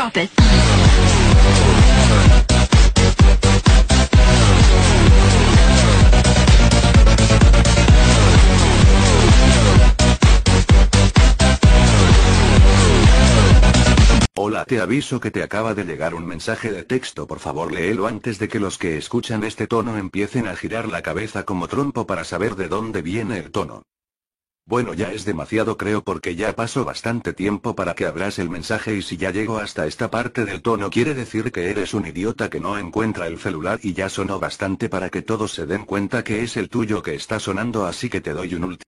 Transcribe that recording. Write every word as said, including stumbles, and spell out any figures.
Drop it. Hola, te aviso que te acaba de llegar un mensaje de texto, por favor léelo antes de que los que escuchan este tono empiecen a girar la cabeza como trompo para saber de dónde viene el tono. Bueno, ya es demasiado creo porque ya pasó bastante tiempo para que abras el mensaje y si ya llego hasta esta parte del tono quiere decir que eres un idiota que no encuentra el celular y ya sonó bastante para que todos se den cuenta que es el tuyo que está sonando, así que te doy un último